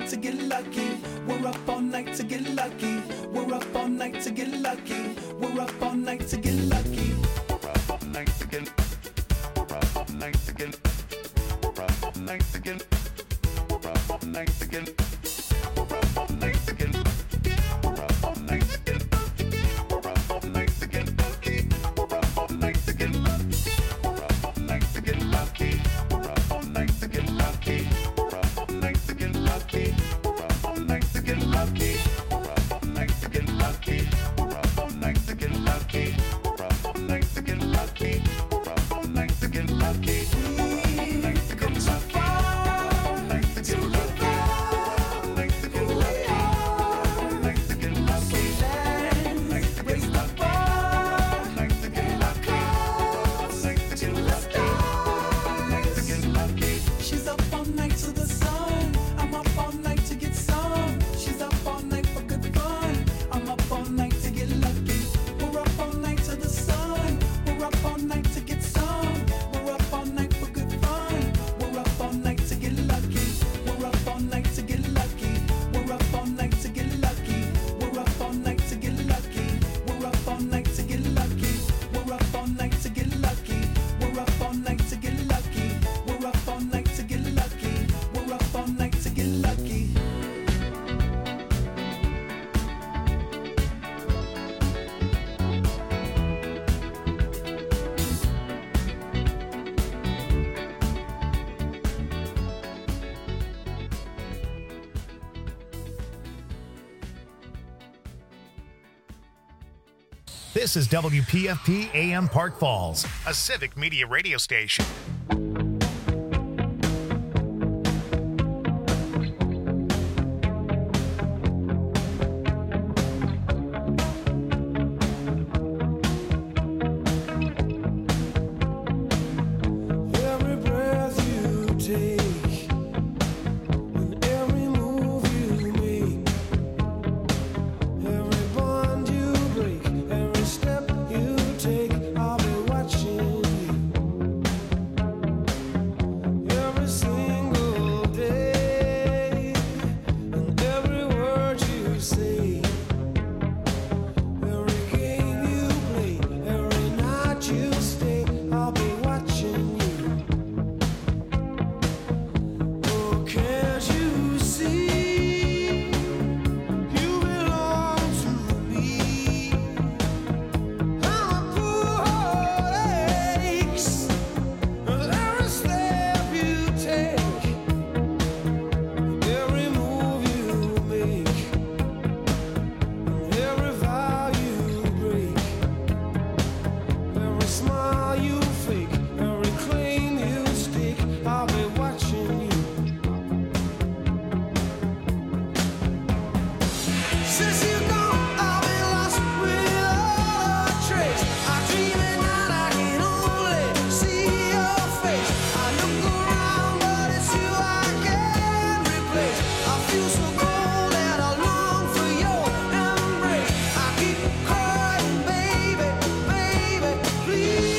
night to get lucky. We're up all night to get lucky. We're up all night to get lucky. We're up all night to get lucky. We're up all night to get. We're up all night to get. We're up all night to get. We're up all night to get. We're up all night to get. We're up all night to get. We're up all night to get lucky. We're up all night to get lucky. We're up all night to get lucky. We're up all night to get lucky. We're up all night to get lucky. We're up all night to get lucky. We're up all night to get lucky. We're up all night to get lucky. We're up all night to get lucky. We're up all night to get lucky. We come so far to get lucky. To get lucky. To get lucky. To raise the bar. To get lucky. To get lucky. She's up all night to the sun. I'm up all night to get some. She's up all night for good fun. I'm up all night to get lucky. We're up all night to the sun. We're up all night to get some. We're up all night for good fun. We're up all night to get lucky. We're up all night to get lucky. We're up all night to get lucky. We're up all night to get lucky. We're up all night to get lucky. We're up all night to get lucky. We're up all night to get lucky. We're up all night to get lucky. We're up all night to get lucky. This is WPFP AM Park Falls, a civic media radio station. Every breath you take and every move you make, every bond you break, every step you take, I'll be watching you. Every single day and every word you say, every game you play, every night you stay, I'll be watching you. Oh, can't you see? You belong to me. I'm a poor heart aches with every step you take, every move you make, every vow you break, every smile you fake, every claim you stake, I'll be watching you. Since you're gone, I've been lost without a trace. I dream at night, I can only see your face. I look around, but it's you I can't replace. I feel so cold and I long for your embrace. I keep crying, baby, baby, please.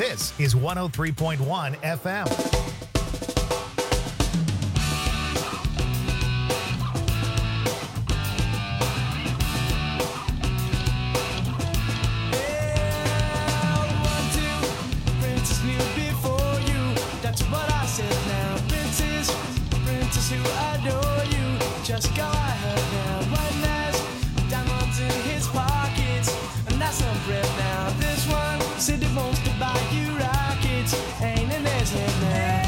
This is 103.1 FM. Who adore you, just go ahead now. One has diamonds in his pockets, and that's some bread now. This one said he wants to buy you rockets, ain't in his head now.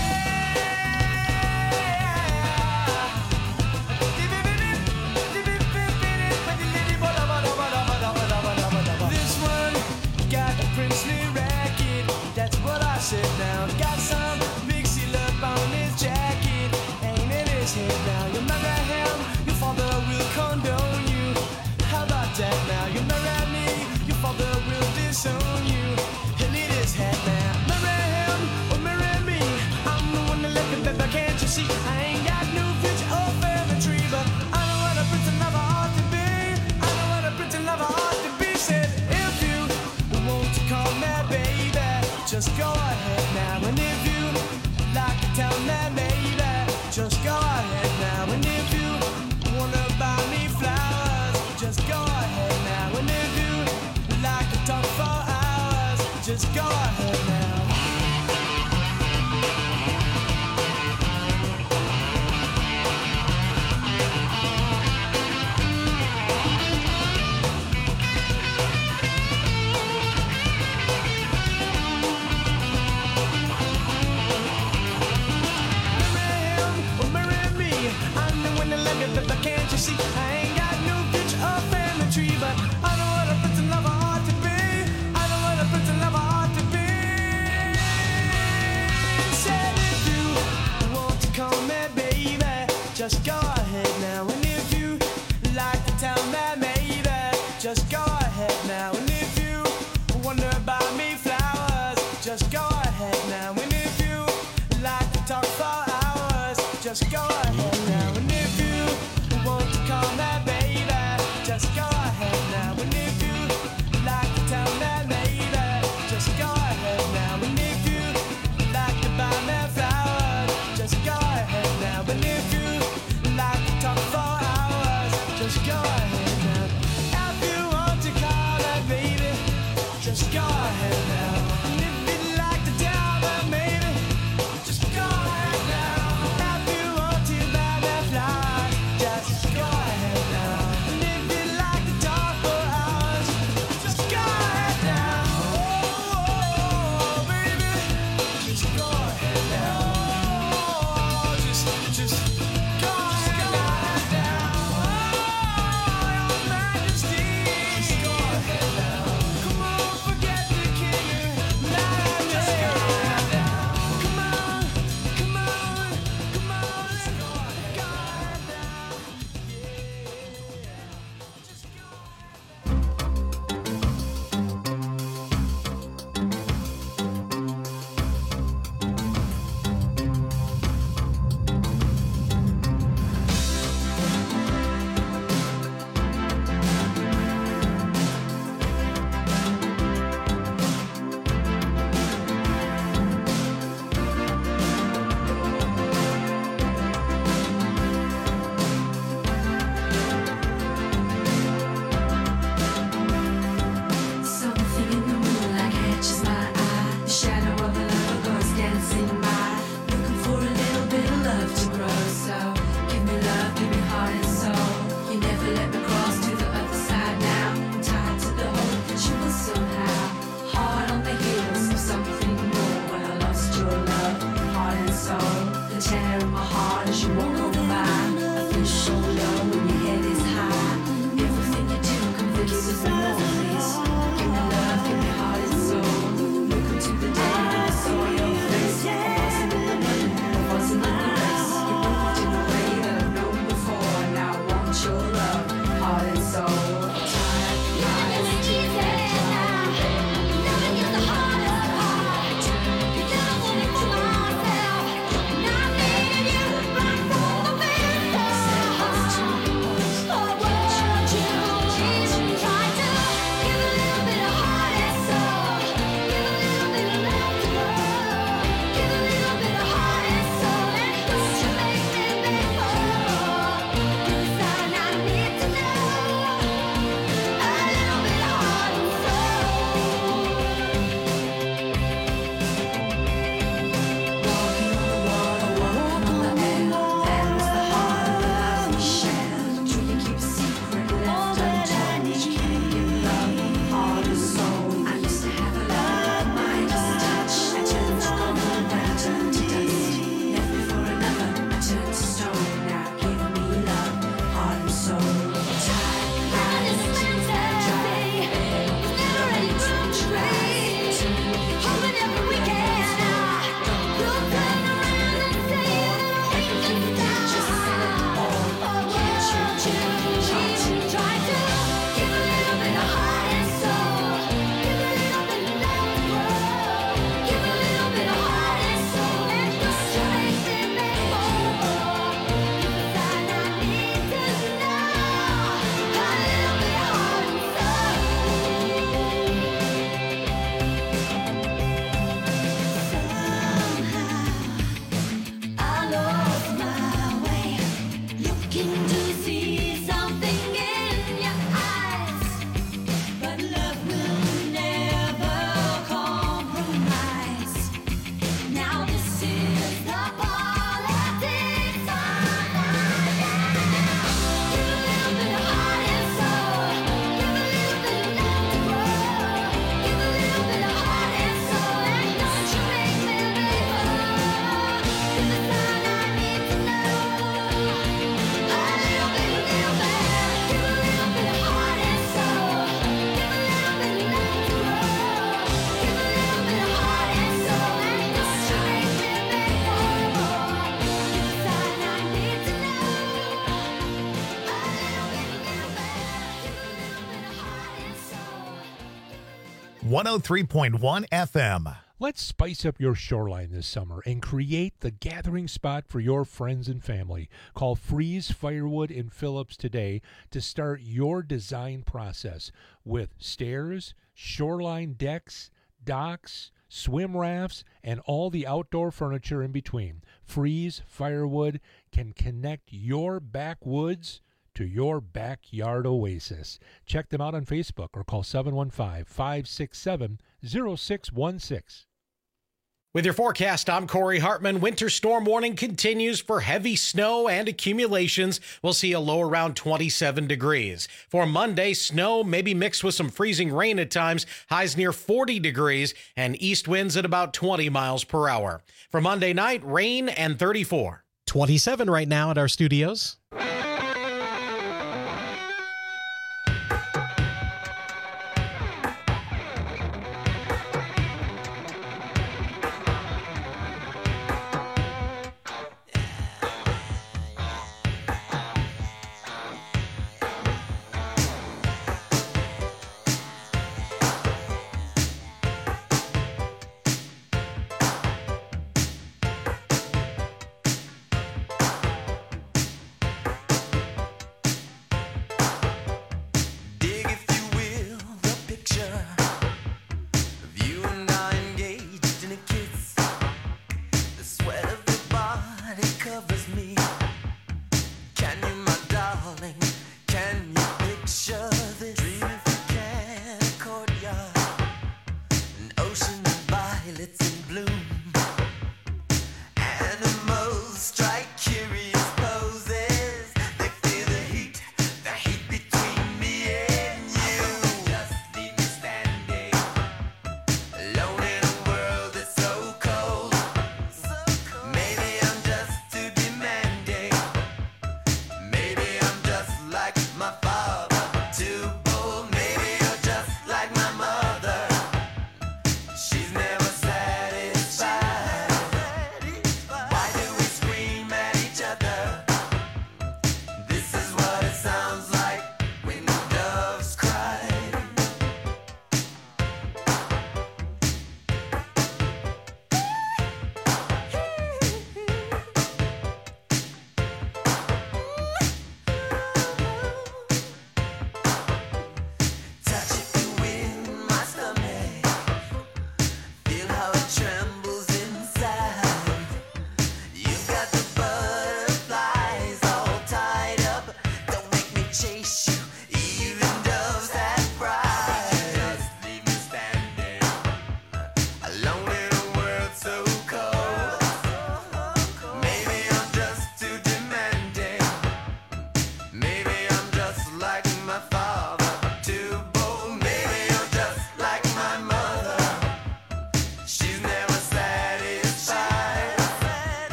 This one got a princely racket, that's what I said now. Got some big seal up on his jacket. Now you marry him, your father will condone you. How about that now? You marry me, your father will disown you. He'll need his head now. Marry him or marry me, I'm the one that left the baby, can't you see? I ain't got no future or family tree, but I know what a prince and lover ought to be. I know what a prince and lover ought to be. Said if you want to call me baby, just go ahead now. And if you like to tell me maybe, just go ahead now. And if you wanna buy me flowers, just go ahead now. And if you like to talk for hours, just go ahead now. But can't you see? I ain't got no future or family tree, but I know what a prince and lover ought to be. I know what a prince and lover ought to be. Said if you want to call me baby, just go ahead now. And if you like to tell me maybe, just go ahead now. And if you wonder about me flowers, just go ahead now. And if you like to talk for hours, just go ahead now. And if you want to call me baby, just go ahead now. And if you like to tell me maybe, just go ahead now. And if you like to buy me flowers, just go ahead now. And if you like to talk for hours, just go ahead now. If you want to call me baby, just go ahead now. And if you'd like to tell me maybe, just go ahead now. If you want to buy me flowers, just go ahead now. And if you'd like to talk for hours, just go ahead now. Oh, baby, just go ahead now. Oh, just go ahead now. Oh, your majesty, just go ahead now. Come on, forget the king. Now just go ahead now. Come on, come on, come on, let's go ahead now. Just go ahead. Something in the moonlight catches my eye. The shadow of a lover goes dancing by. Looking for a little bit of love to grow. So give me love, give me heart and soul. You never let me cross to the other side now. I'm tied to the hole that you were somehow. Hard on the heels of something more. When I lost your love, heart and soul. The tear in my heart as you walk on by. I feel so low when your head is high. Everything you do convinces me more, please. Give me love, give me heart and soul. Look into the day when I saw your face. I wasn't in the running, I wasn't in the race. You moved in a way that I've known before. And now I want your love, heart and soul. Tired, lies, Oh, 103.1 FM. Let's spice up your shoreline this summer and create the gathering spot for your friends and family. Call Freeze Firewood in Phillips today to start your design process with stairs, shoreline decks, docks, swim rafts, and all the outdoor furniture in between. Freeze Firewood can connect your backwoods to your backyard oasis. Check them out on Facebook or call 715-567-0616. With your forecast, I'm Corey Hartman. Winter storm warning continues for heavy snow and accumulations. We'll see a low around 27 degrees. For Monday, snow maybe mixed with some freezing rain at times, highs near 40 degrees, and east winds at about 20 miles per hour. For Monday night, rain and 34. 27 right now at our studios.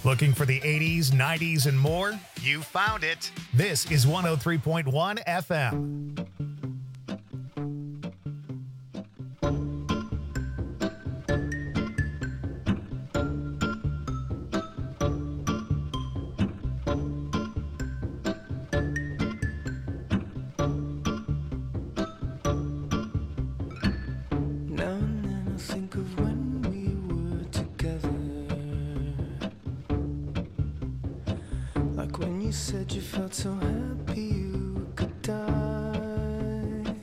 Looking for the 80s, 90s, and more? You found it. This is 103.1 FM. Now and then I think of when we were together, like when you said you felt so happy you could die.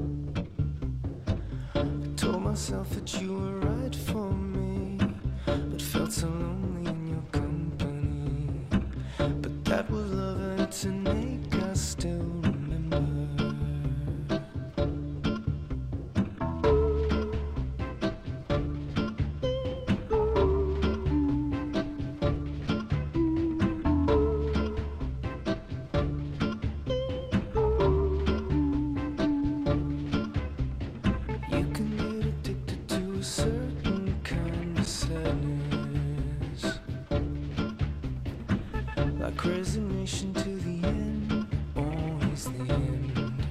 I told myself that you were right for me, but felt so lonely in your company. But that was love and it's an ache I still remember. You can get addicted to a certain kind of sadness, like resignation to the end, always the end.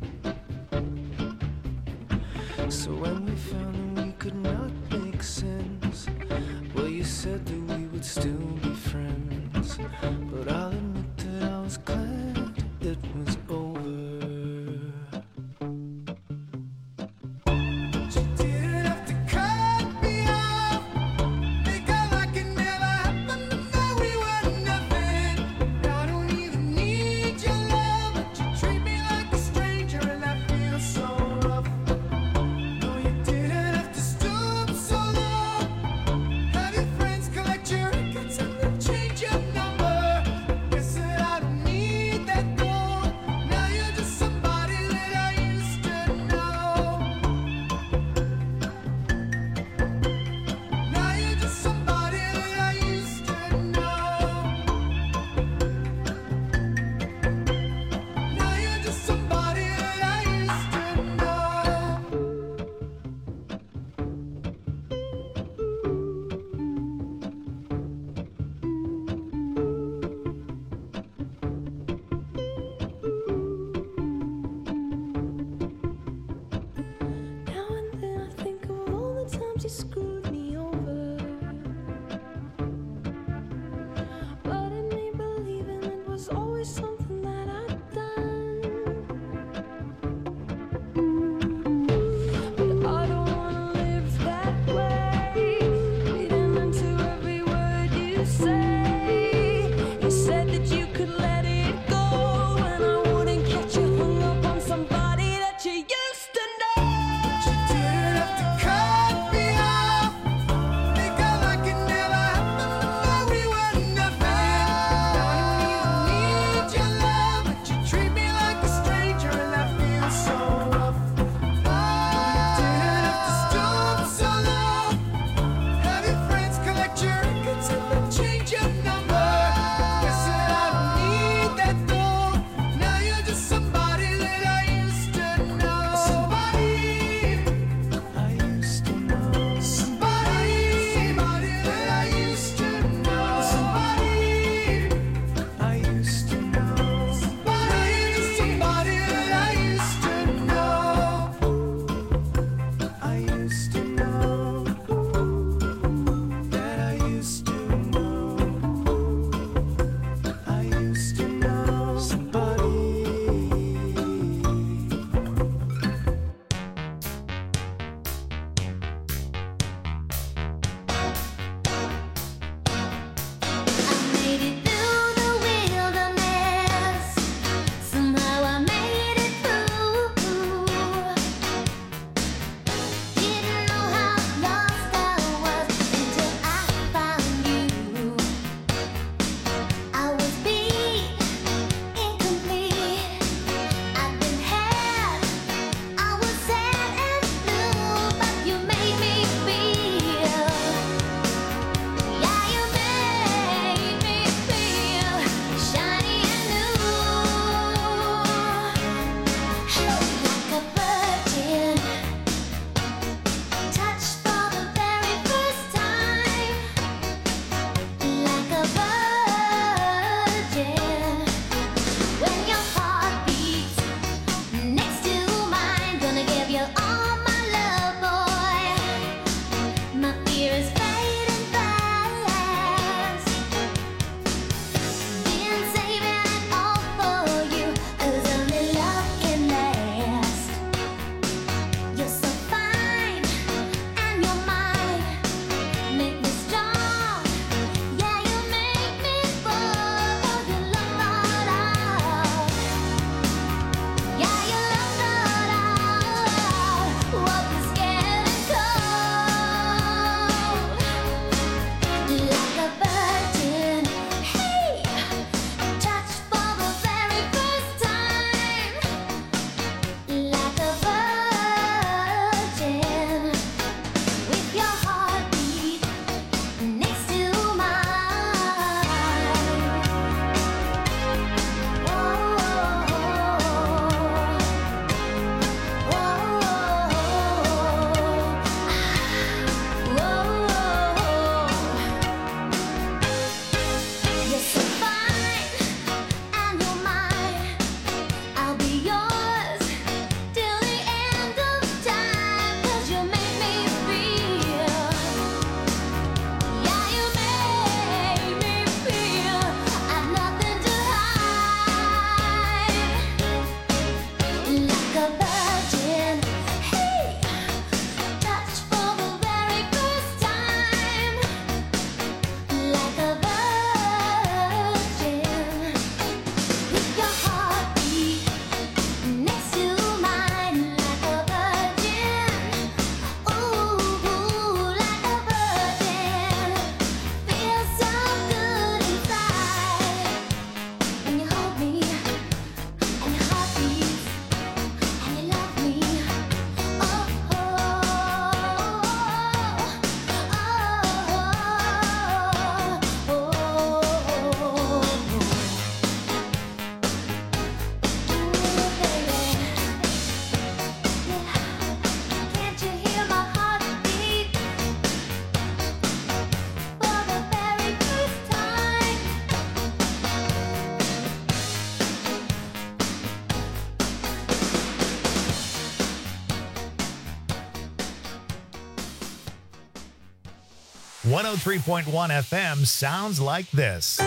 So when we found that we could not make sense, well, you said that we would still be friends. But I'll admit that I was glad it was over. You didn't have to cut me off, make out like it never happened, to know we were nothing. I don't even need your love, but you treat me like a stranger, and that feels so rough. No, you didn't have to stoop so low, have your friends collect your records and 103.1 FM sounds like this.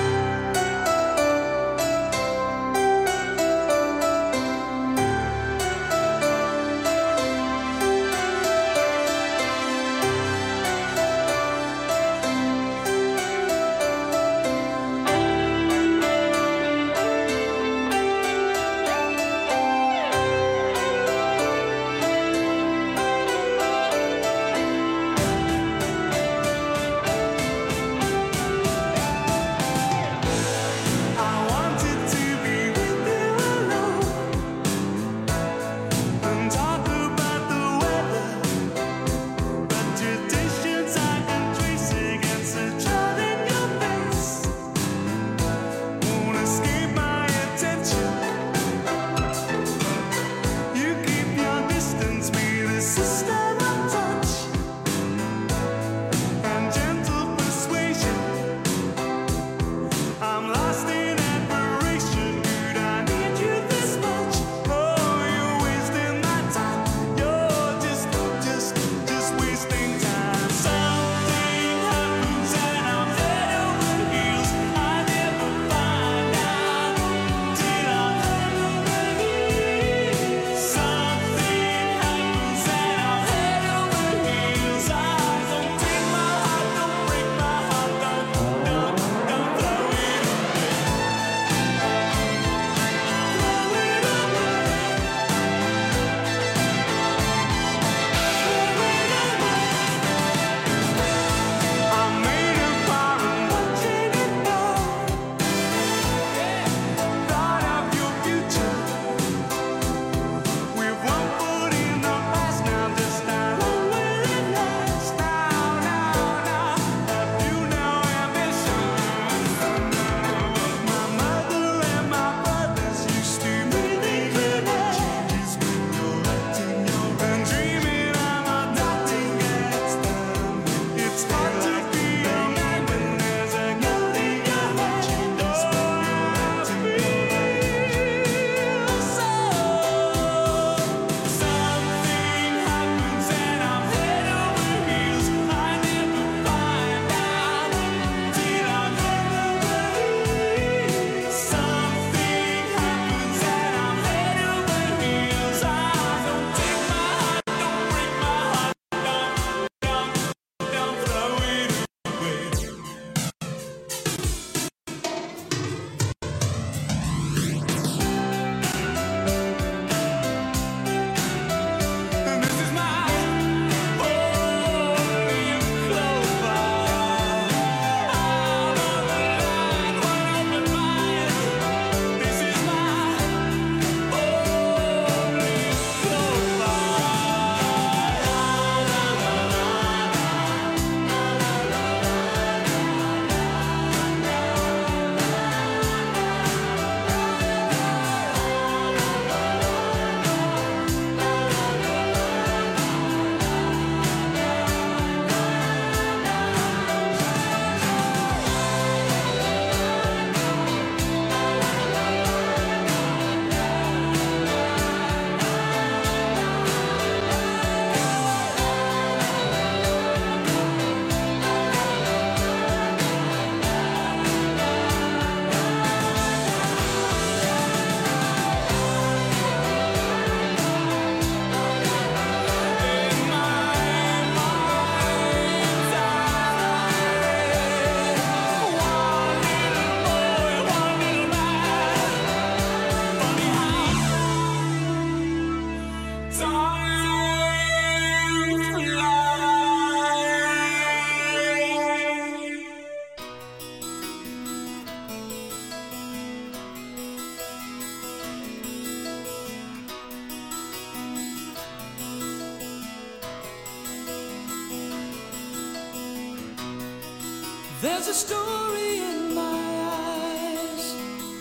There's a story in my eyes.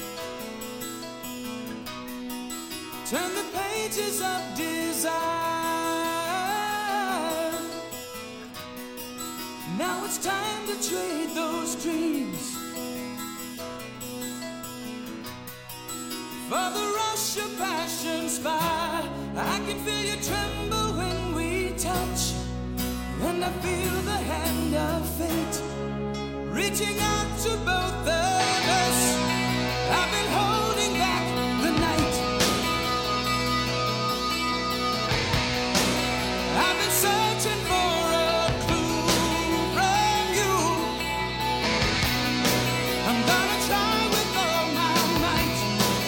Turn the pages of desire. Now it's time to trade those dreams for the rush of passion's fire. I can feel you tremble when we touch, and I feel the hand of fate to both of us. I've been holding back the night. I've been searching for a clue from you. I'm gonna try with all my might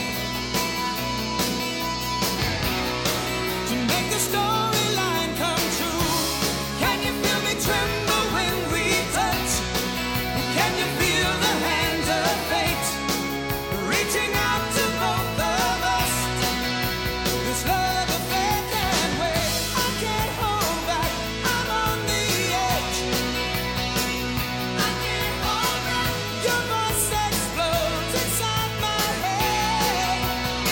to make the storyline come true. Can you feel me tremble when we touch? Can you feel the hands of fate reaching out to both of us? This love affair can't wait. I can't hold back. I'm on the edge. I can't hold back. Your voice explodes inside my head.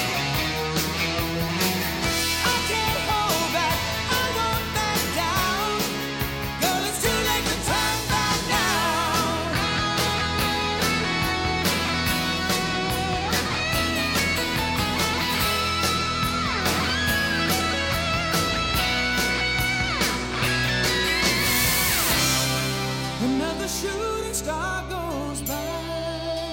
I can't hold back. I won't back down. Girl, it's too late to turn back now. Another shooting star goes by,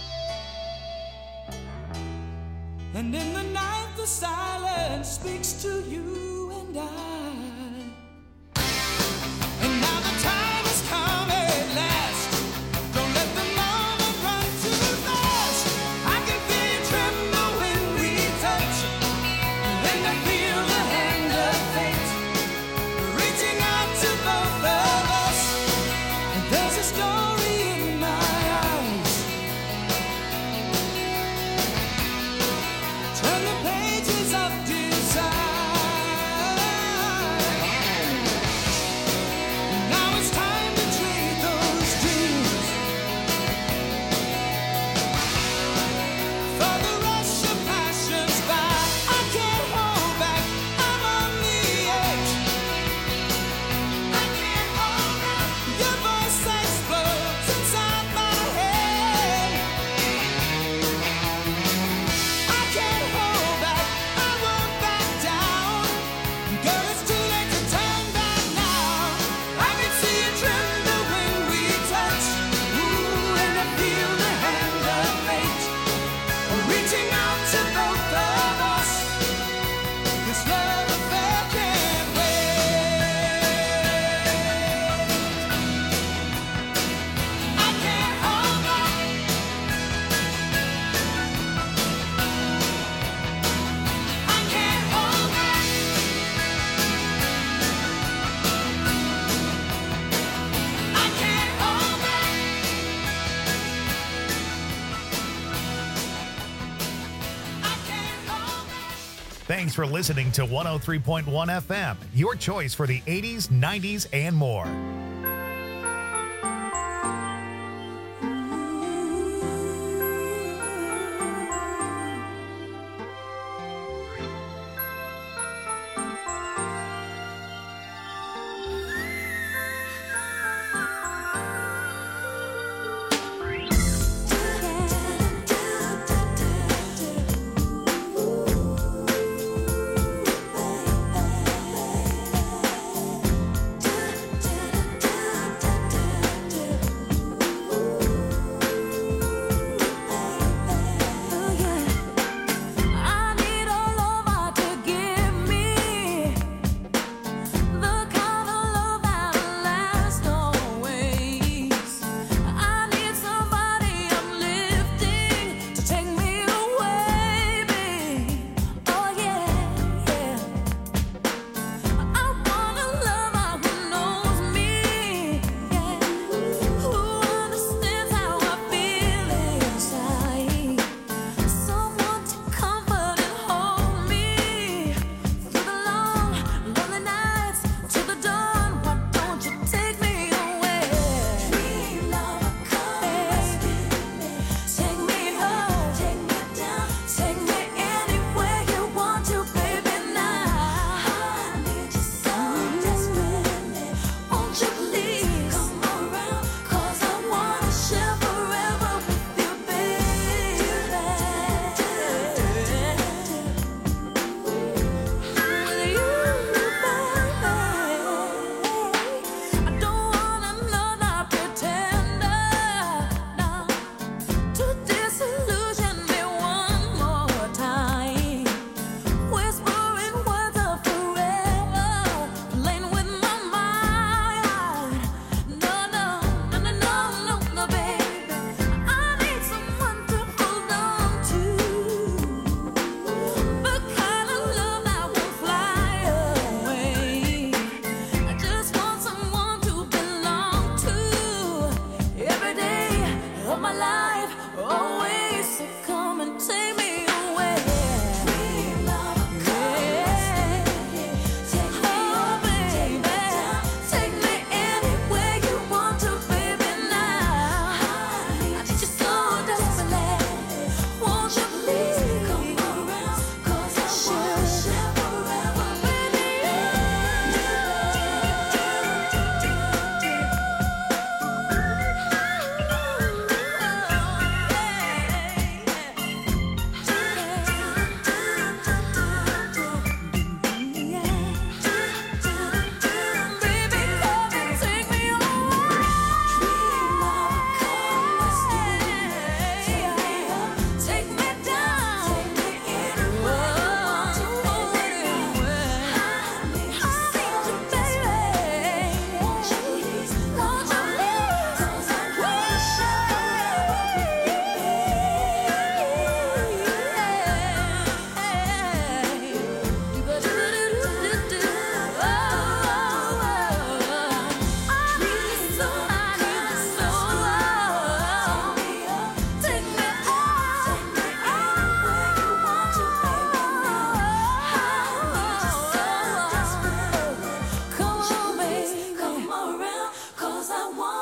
and in the night the silence speaks to you and I. And now the time has come at last. Don't let the moment run too fast. I can feel you tremble when we touch, and I feel the hand of fate reaching out to both of us. And there's a story in my eyes. Turn the pages of desire. Now it's time to trade those dreams for the rush of passions by. I can't hold back. I'm on the edge. I can't hold back. Your voice explodes inside my head. I can't hold back. I won't back down. Girl, it's too late to turn back now. I can see you tremble when we touch. Ooh, and I feel the hand of fate reaching out to both of us. This love affair can't wait. I can't hold back. I can't hold back. I can't hold back. I can't hold back. Thanks for listening to 103.1 FM, your choice for the 80s, 90s, and more. Ooh,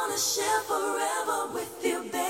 wanna share forever with you, baby.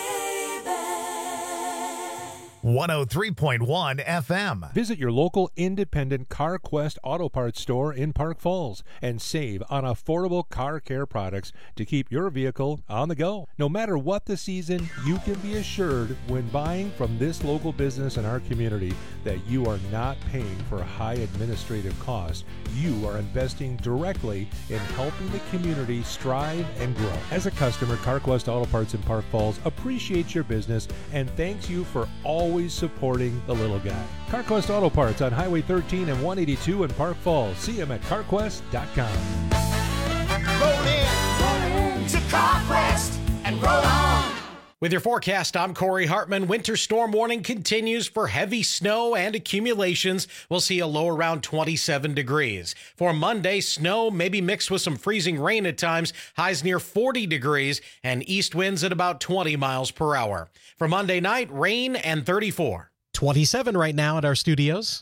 103.1 FM. Visit your local independent CarQuest Auto Parts store in Park Falls and save on affordable car care products to keep your vehicle on the go. No matter what the season, you can be assured when buying from this local business in our community that you are not paying for high administrative costs. You are investing directly in helping the community strive and grow. As a customer, CarQuest Auto Parts in Park Falls appreciates your business and thanks you for always supporting the little guy. CarQuest Auto Parts on Highway 13 and 182 in Park Falls. See them at carquest.com. Roll in to CarQuest and roll on. With your forecast, I'm Corey Hartman. Winter storm warning continues for heavy snow and accumulations. We'll see a low around 27 degrees. For Monday, snow maybe mixed with some freezing rain at times, highs near 40 degrees, and east winds at about 20 miles per hour. For Monday night, rain and 34. 27 right now at our studios.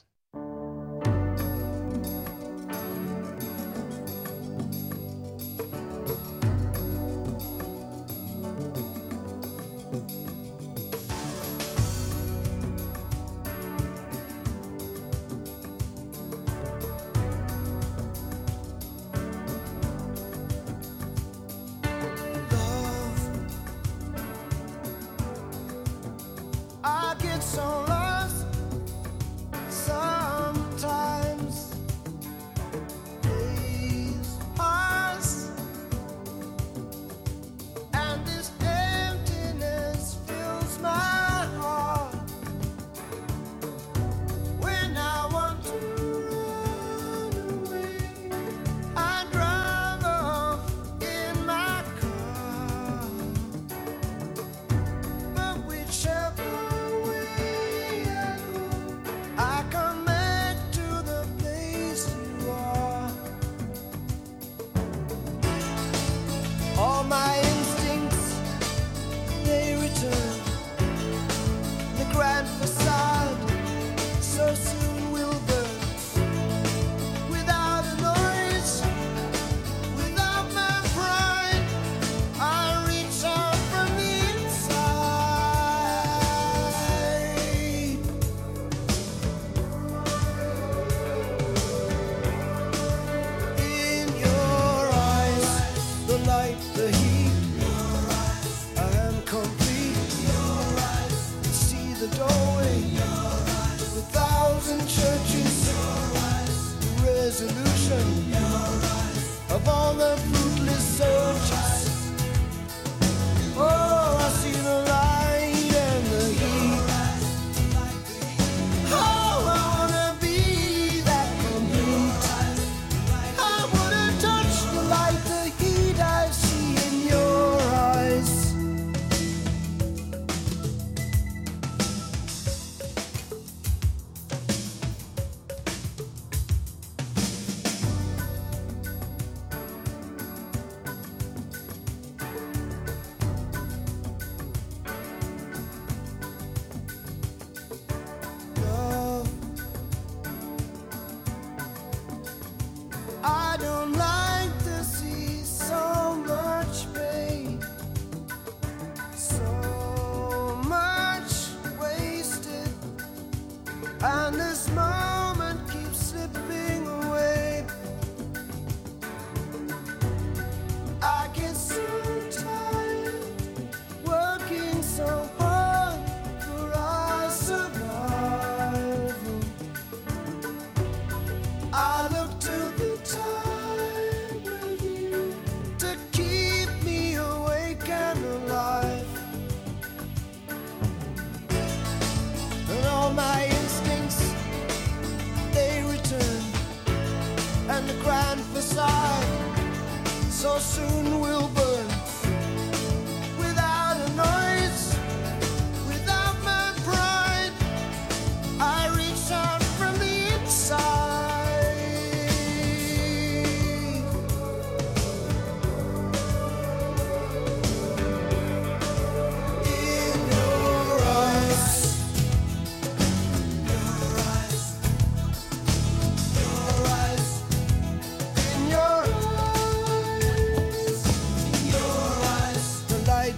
I get so lost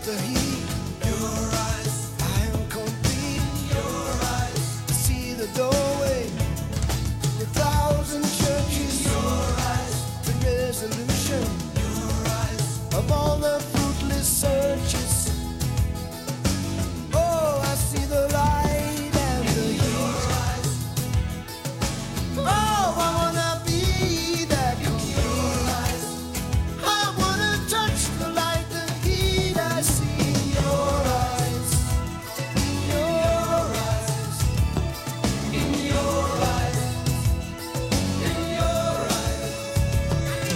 the heat. Your eyes, I am complete. Your eyes, I see the doorway. The thousand churches. Your eyes, the resolution. Your eyes, of all the fruitless searches. Oh, I see the light and the heat. Oh, I wanna be that complete. I wanna touch the light, the heat I see in your eyes. In your eyes. In your eyes. In your eyes.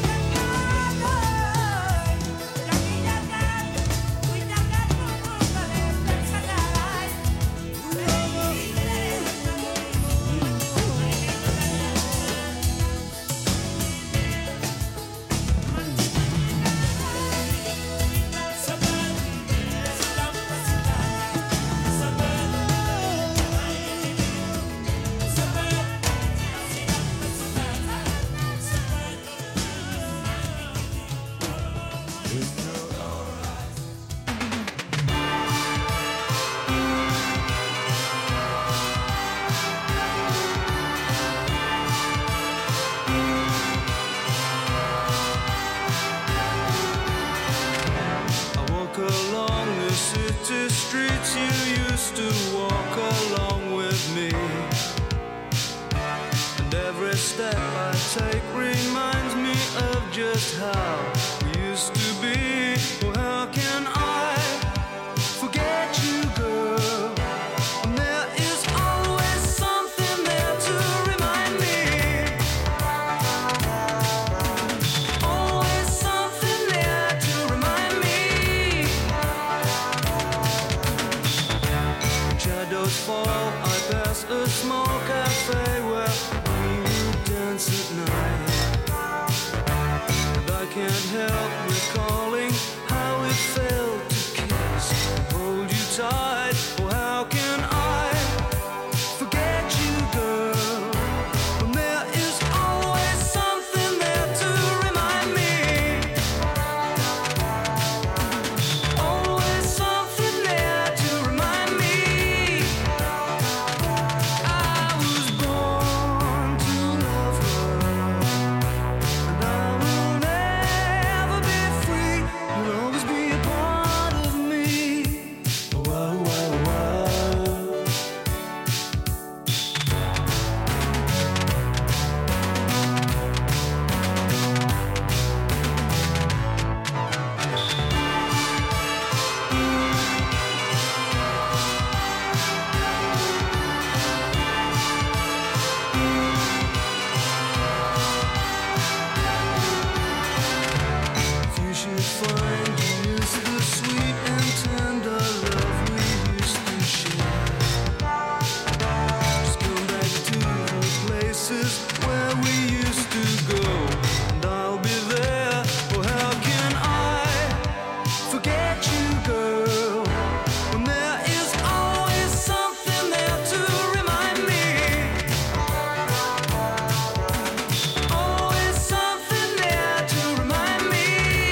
I walk along the city streets you used to walk along with me. And every step I take reminds me of just how we used to be. Oh, how can I forget you, girl? And there is always something there to remind me. Always something there to remind me. When shadows fall, I pass a small cafe where we would dance at night. And I can't help recalling how it felt to kiss and hold you tight. Oh, how can I forget you, girl? When there is always something there to remind me. Always something there to remind me. I was born to love her, and I will never be free. You'll always be a part of me. Wow, wow, wow. If you should find you miss the sweet and tender love we used to share, just come back to the places where we used to go, and I'll be there. Oh, how can I forget you, girl? When there is always something there to remind me. Always something there to remind me.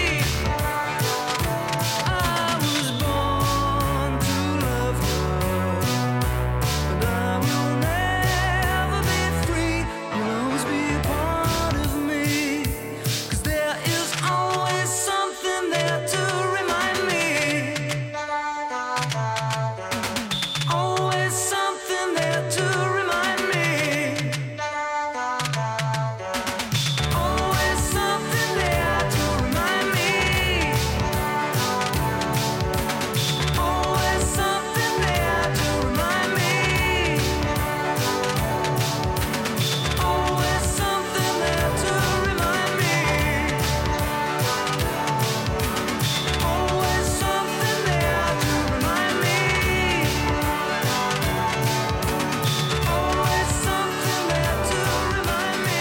I was born to love her, and I will never be free. You'll always be a part of me. 'Cause there is always something there to remind me. Always something there to remind me. Always something there to remind me. Always something there to remind me. Always something there to remind me. Always something there to remind me. Always something there to remind me.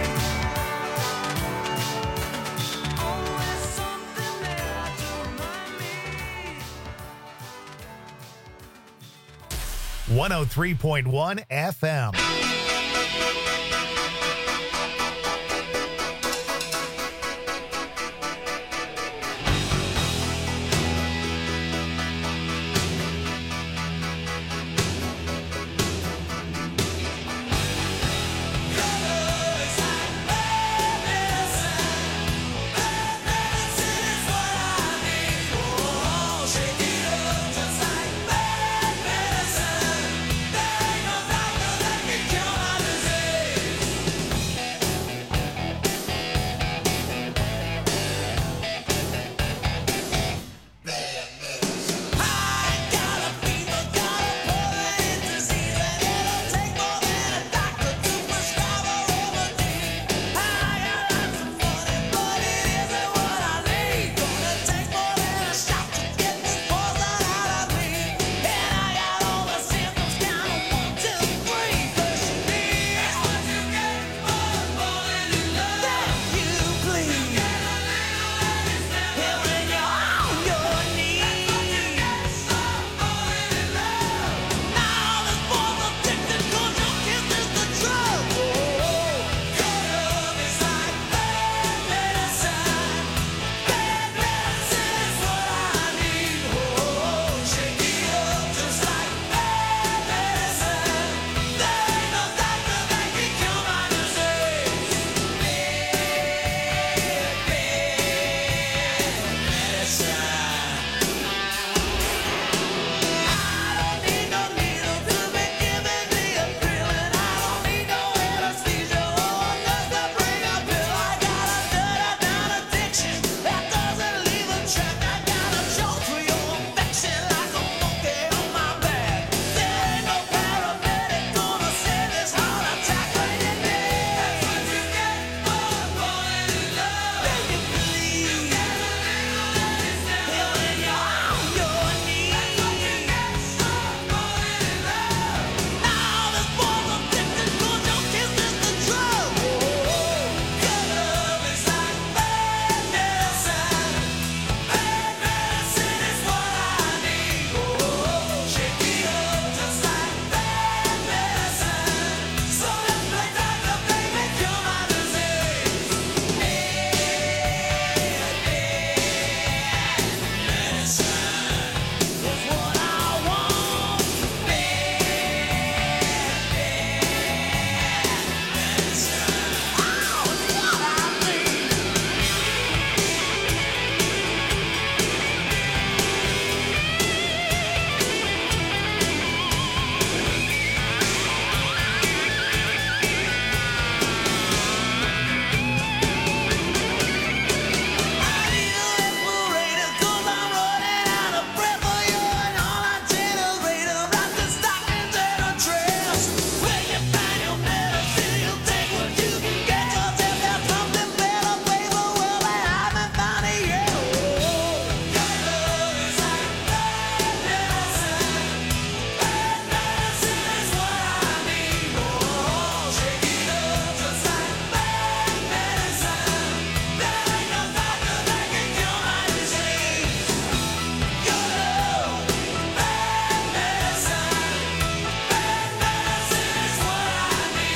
Always something there to remind me. 103.1 FM.